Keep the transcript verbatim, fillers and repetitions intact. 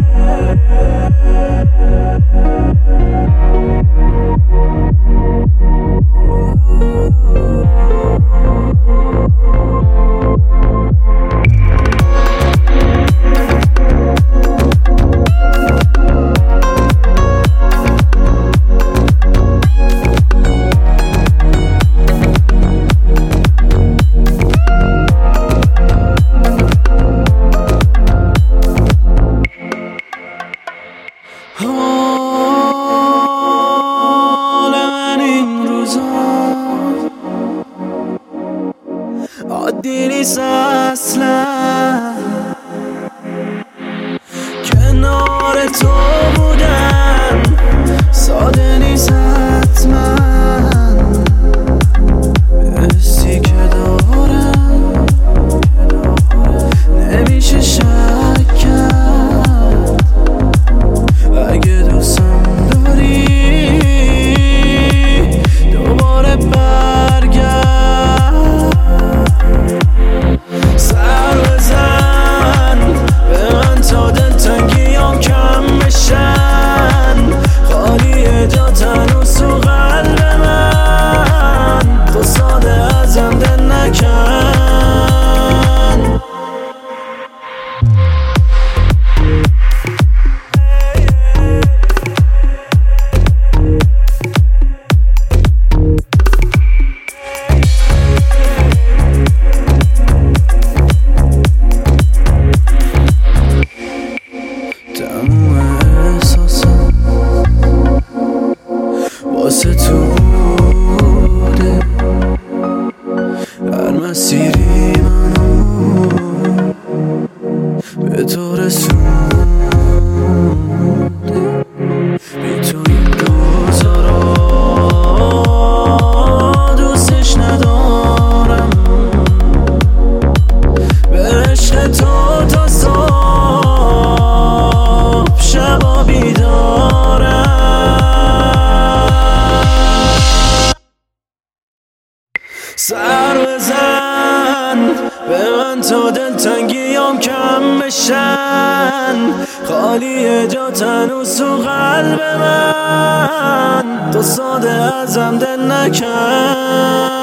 عادی نیست اصلا کنار تو بودن، ساده نیست حتما. حسی که دارم نمیشه شک کرد. اگه دوستم داری دوباره برگرد. سر بزن به من تا دلتنگیام کم بشن. خالیه جات هنوز تو قلب من، تو ساده ازم دل نکن. واسه تو بوده هر مسیری منو به تو رسونده. بی تو این روزا رو دوستش ندارم. به عشق تو تا صبح شبا بیدارم. سر بزن به من تا دلتنگیام کم بشن. خالیه جات هنوز تو قلب من، تو ساده ازم دل نکن.